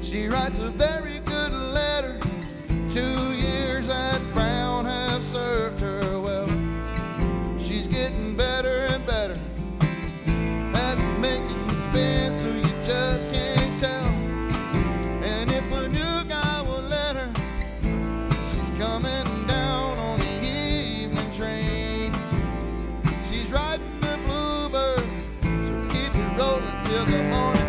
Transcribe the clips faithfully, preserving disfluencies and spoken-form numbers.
She writes a very good letter. Two years at Brown have served her well. She's getting better and better at making you spend so you just can't tell. And if a new guy will let her, she's coming down on the evening train. She's riding the Bluebird, so keep it rolling till the morning.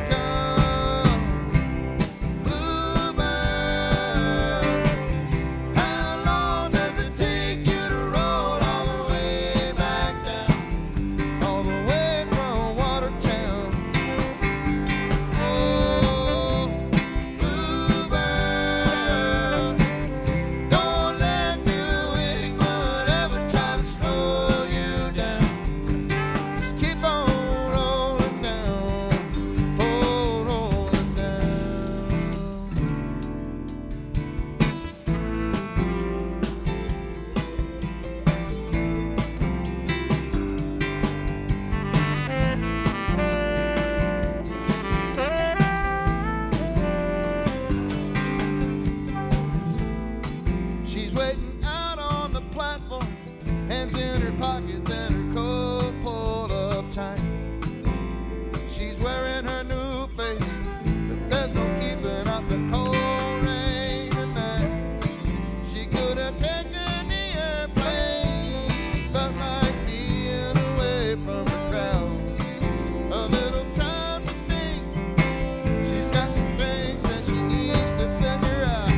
Hands in her pockets and her coat pulled up tight. She's wearing her new face, but there's no keeping out the cold rain tonight. She could have taken the airplane. She felt like being away from the crowd. A little time to think. She's got some things that she needs to figure out.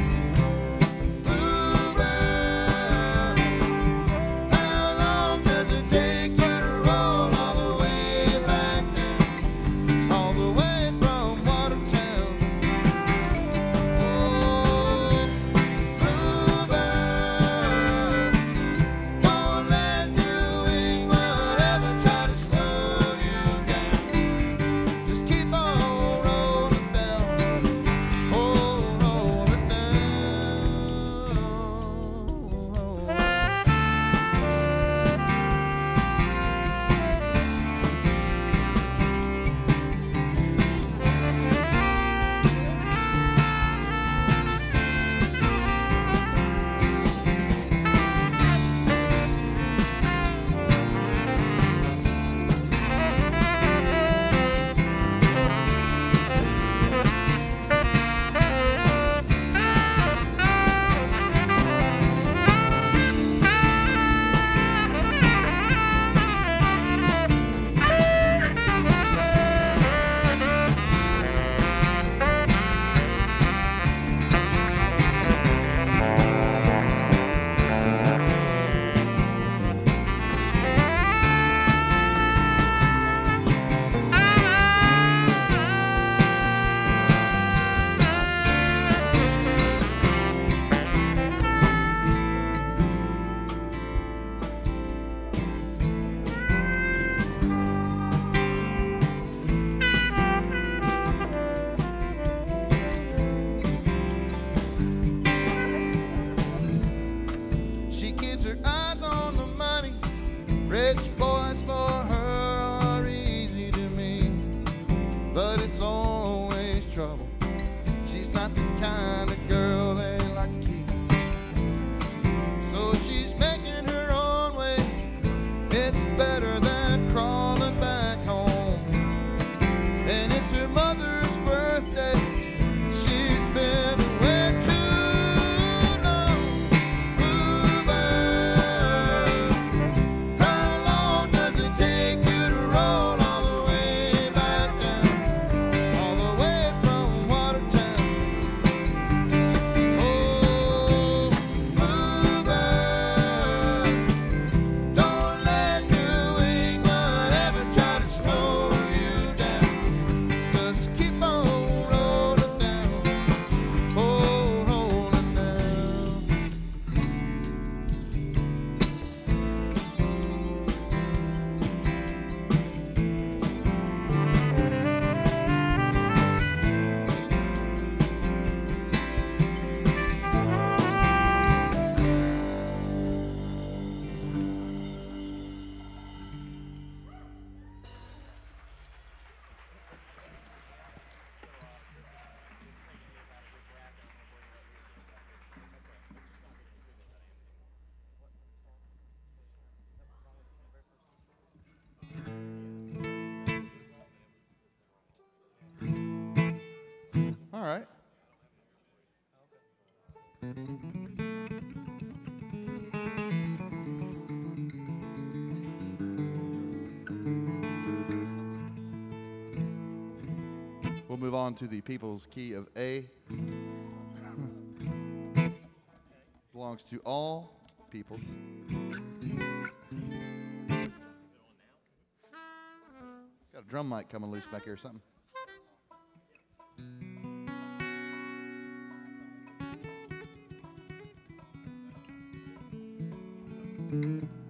Rich boys for her are easy to me, but it's always trouble. She's not the kind of girl they like to keep, so she's making her own way. It's better than crawling back home. And it's her mother's birthday. She's been away too long. Bluebird, how long does it take you to roll all the way back down, all the way from Watertown? All right. We'll move on to the people's key of A. Belongs to all peoples. Got a drum mic coming loose back here or something. Mm-hmm.